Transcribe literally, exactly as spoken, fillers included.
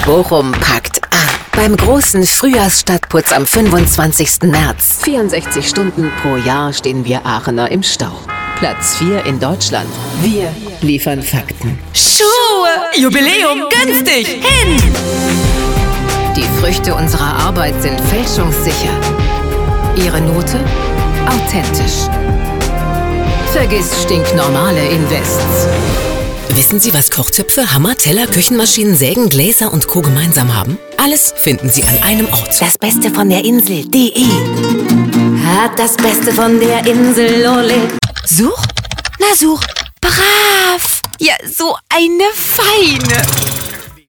Bochum packt an. Beim großen Frühjahrsstadtputz am fünfundzwanzigsten März. vierundsechzig Stunden pro Jahr stehen wir Aachener im Stau. Platz vier in Deutschland. Wir liefern Fakten. Schuhe! Jubiläum günstig! Hin! Die Früchte unserer Arbeit sind fälschungssicher. Ihre Note? Authentisch. Vergiss stinknormale Invests. Wissen Sie, was Kochtöpfe, Hammer, Teller, Küchenmaschinen, Sägen, Gläser und Co. gemeinsam haben? Alles finden Sie an einem Ort. Das Beste von der Insel punkt de hat das Beste von der Insel, ole. Such? Na such. Brav. Ja, so eine Feine.